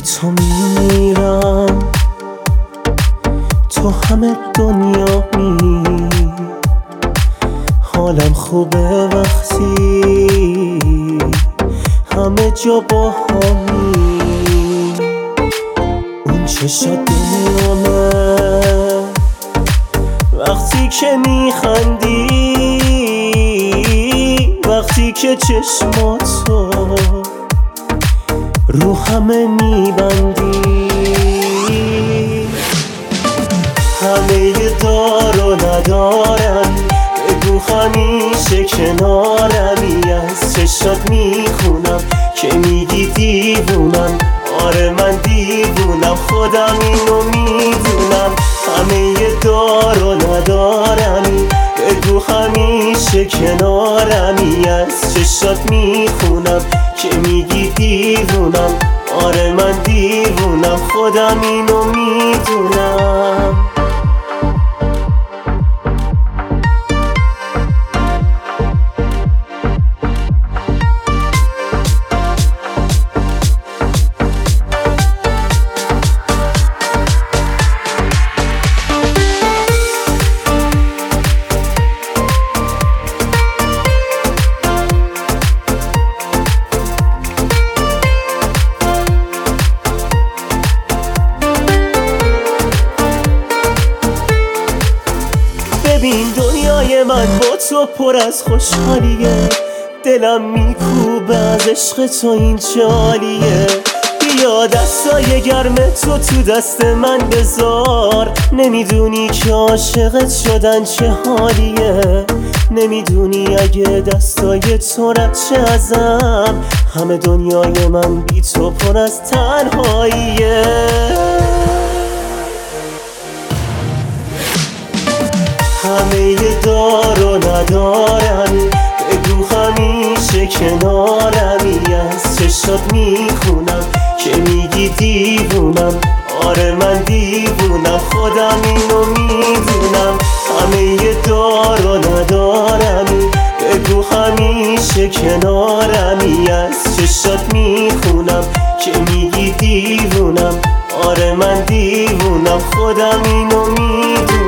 تو میمیرم، تو همه دنیا می. حالم خوبه وقتی همه جا با همی. اون چشات دنیامه وقتی که میخندی، وقتی که چشماتو رو همه میبندی. همه دار و ندارم، بگو همیشه کنارمی. از چشات میخونم که میگی دیوونم. آره من دیوونم، خودم اینو میدونم. همه دار و ندارمی، بگو همیشه کنارمی. از چشات میخونم که میگی دیوونم. آره من دیوونم، خودم اینو میدونم. ببین دنیای من با تو پر از خوشحالیه. دلم میکوبه از عشق تو، این جالیه. بیا دستای گرم تو دست من بذار. نمیدونی که عاشقت شدن چه حالیه. نمیدونی اگه دستای تو رد شه ازم، همه دنیای من بی تو پر از تنهاییه. همه دار و ندارمی، بگو همیشه کنارمی. از چشات میخونم که میگی دیوونم. آره من دیوونم، خودم اینو میدونم. همه دار و ندارمی، بگو همیشه کنارمی. از چشات میخونم که میگی دیوونم. آره من دیوونم، خودم اینو میدونم.